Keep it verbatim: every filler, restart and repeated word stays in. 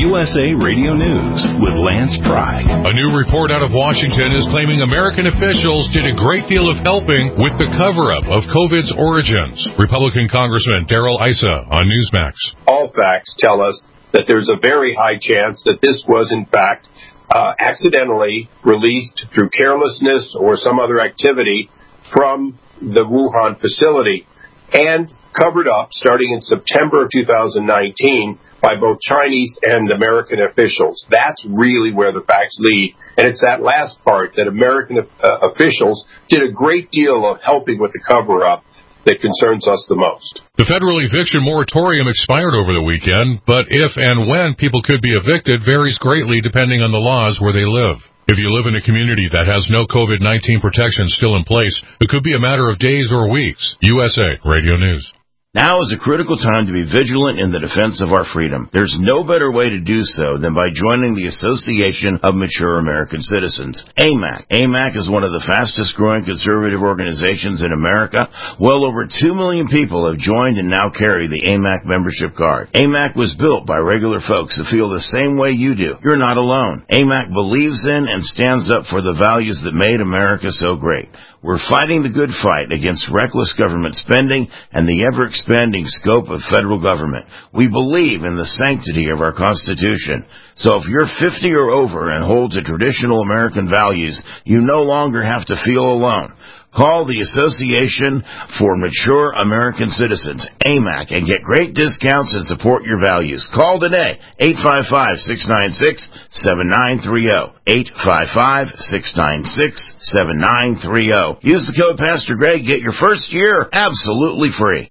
U S A Radio News with Lance Pry. A new report out of Washington is claiming American officials did a great deal of helping with the cover-up of COVID's origins. Republican Congressman Darrell Issa on Newsmax. All facts tell us that there's a very high chance that this was, in fact, uh, accidentally released through carelessness or some other activity from the Wuhan facility and covered up starting in September of two thousand nineteen by both Chinese and American officials. That's really where the facts lead. And it's that last part that American uh, officials did a great deal of helping with the cover-up that concerns us the most. The federal eviction moratorium expired over the weekend, but if and when people could be evicted varies greatly depending on the laws where they live. If you live in a community that has no COVID nineteen protections still in place, it could be a matter of days or weeks. U S A Radio News. Now is a critical time to be vigilant in the defense of our freedom. There's no better way to do so than by joining the Association of Mature American Citizens, A M A C. A M A C is one of the fastest growing conservative organizations in America. Well over two million people have joined and now carry the A M A C membership card. A M A C was built by regular folks who feel the same way you do. You're not alone. A M A C believes in and stands up for the values that made America so great. We're fighting the good fight against reckless government spending and the ever-expanding scope of federal government. We believe in the sanctity of our Constitution. So if you're fifty or over and hold to traditional American values, you no longer have to feel alone. Call the Association for Mature American Citizens, A M A C, and get great discounts and support your values. Call today, eight five five, six nine six, seven nine three zero, eight five five, six nine six, seven nine three zero. Use the code Pastor Greg, get your first year absolutely free.